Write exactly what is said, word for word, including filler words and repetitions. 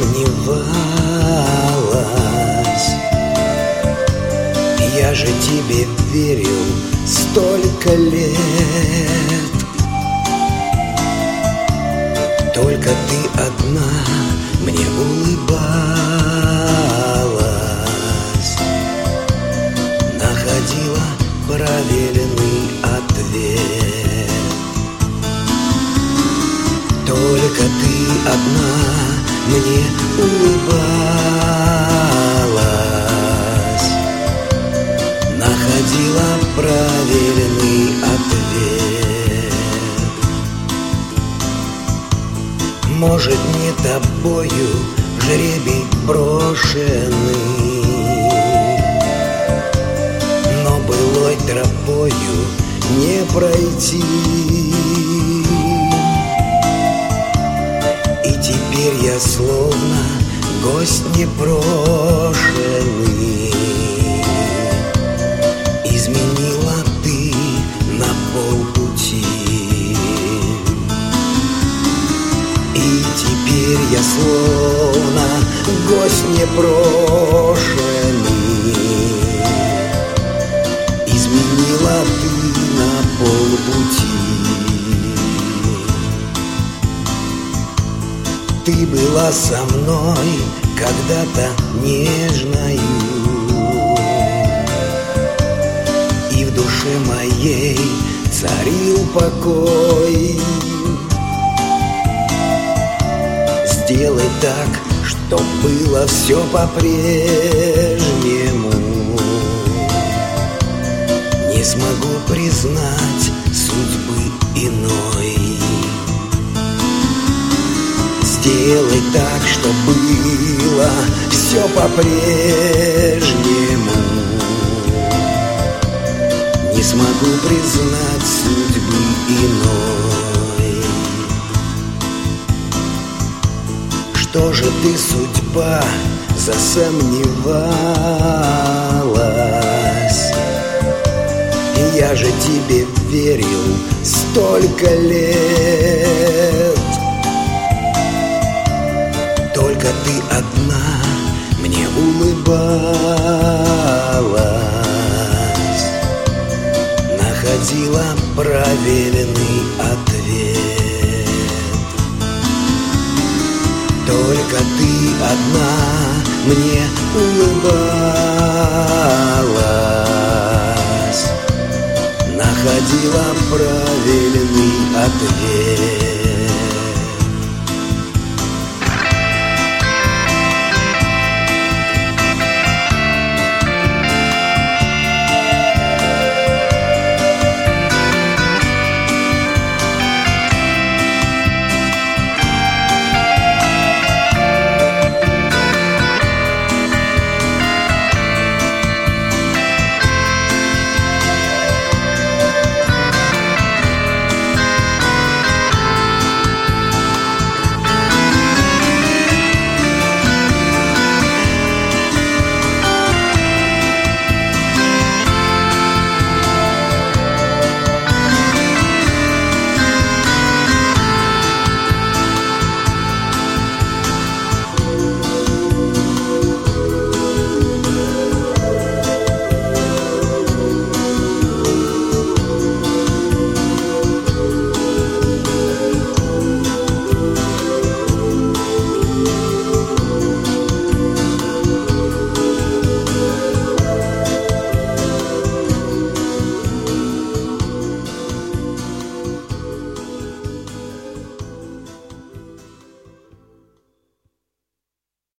сомневалась. Я же тебе верил столько лет. Только ты одна мне улыбалась, находила правильный ответ. Только ты одна мне улыбалась, находила правильный ответ. Может, не тобою жребий брошенный, но былой тропою не пройти. И теперь я словно гость непрошенный. Изменила ты на полпути. И теперь я словно гость непрошенный. Изменила ты на полпути. Ты была со мной когда-то нежною, и в душе моей царил покой. Сделай так, чтоб было все по-прежнему. Не смогу признать судьбы иной. Сделай так, чтоб было все по-прежнему. Не смогу признать судьбы иной. Что же ты, судьба, засомневалась? Я же тебе верил столько лет. Только ты одна мне улыбалась, находила правильный ответ. Только ты одна мне улыбалась, находила правильный ответ.